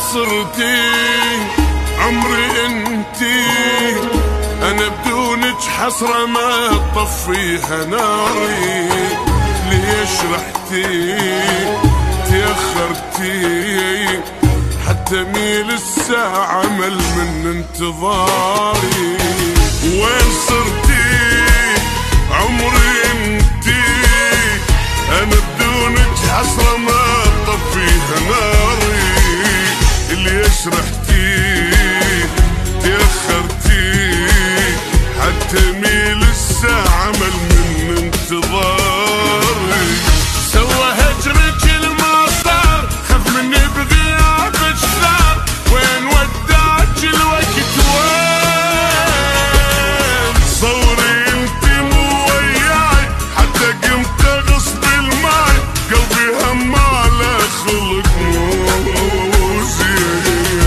صرتي عمري انتي، انا بدونك حسرة ما تطفيها ناري. ليش رحتي تأخرتي حتى ميل الساعة مل من انتظاري. وين صرتي عمري انتي، انا بدونك حسرة ما تطفيها ناري. ليش رحتي تأخرتي حتى ميل الساعة مل من انتظاري. سوى هجرك الما صار، خاف مني بغيابك ثار. وين وداك الوقت وين؟ صوري انتي مو وياي حتى قمت اغصب الماي. قلبي هماله خلق مو زين،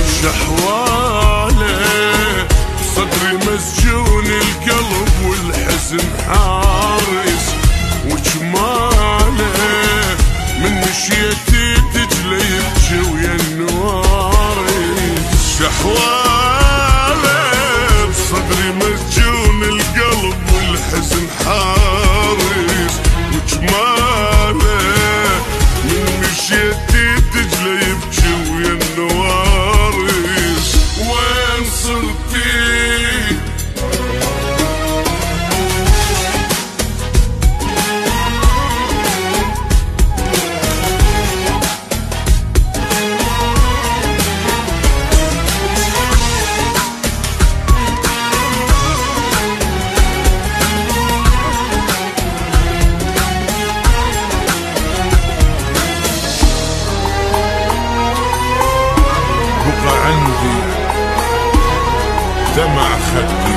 شحواله صدري مسجون القلب والحزن حارس. وجماله من مشيتي تجلي يبكي ويا النوارس. شحواله بصدري مسجون القلب والحزن حارس. وجماله من مشيتي تجلي يبكي ويا النوارس. وين صرتي عندي دمع خدي،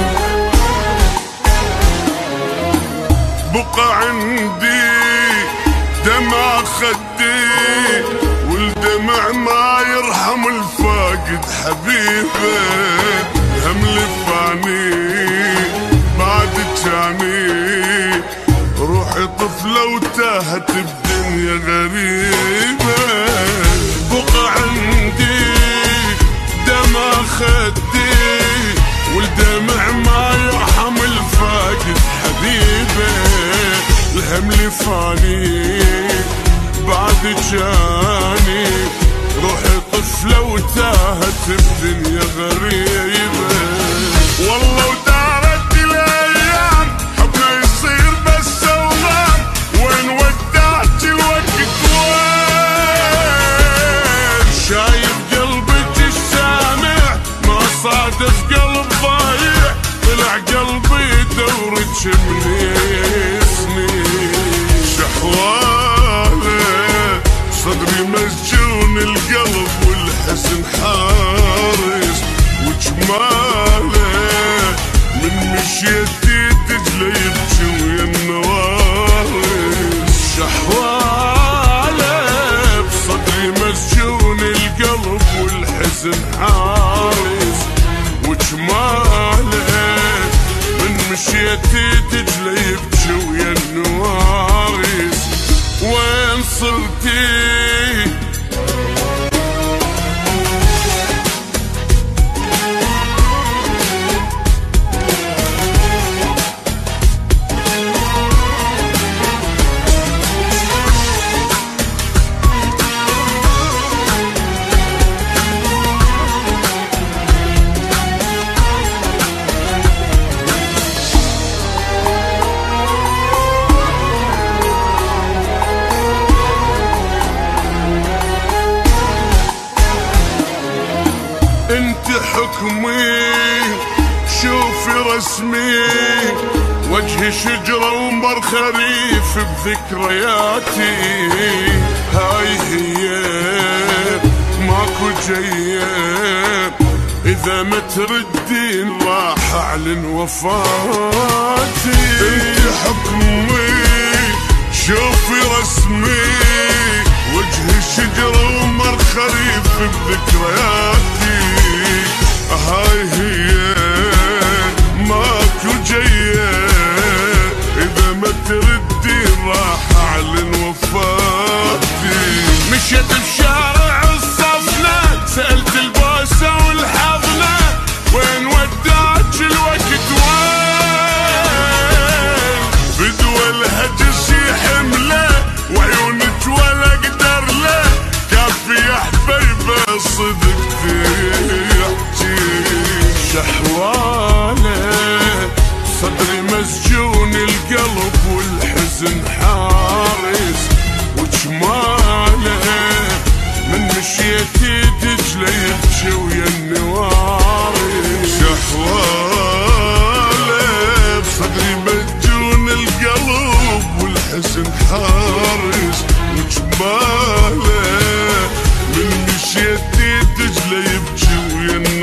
بقى عندي دمع خدي. والدمع ما يرحم الفاقد حبيبه. هم لفاني بعد جاني، روحي طفلة وتاهت بدنيا غريبة. بقى عندي دمع خدي، والدمع ما يرحم الفاقد حبيبه. الهم لفاني بعد جاني، روحي طفلة وتاهت بدنيا غريبة. والله ودارت الايام حبنا يصير بس اوهام. وين ودعت الوقت وين؟ شايف قلبك السامع ما صادف قلب ضايع. طلع قلبي دورك من سنين. شحواله صدري مسجون القلب والحزن حارس. وجماله من مشيتي تجلي يبكي ويا النوارس. شحواله بصدري مسجون القلب والحزن حارس. وجماله من مشيتي تجلي يبكي ويا النوارس. وين صرتي انت حكمي شوفي رسمي. وجهي شجرة ومر خريف بذكرياتي. هاي هي ماكو جاية، اذا ما تردين راح اعلن وفاتي. انت حكمي شوفي رسمي. وجهي شجرة ومر خريف بذكرياتي. هاي هي ماكو جاية، اذا ما تردي راح اعلن وفاتي. مشيت بشارع الصفنة سألت شحواله صدري مسجون القلب والحزن حارس وجماله من مشيتي دجله يبكي ويا النوارس شحواله بصدري مسجون القلب والحزن حارس وجماله من مشيتي دجله يبكي ويا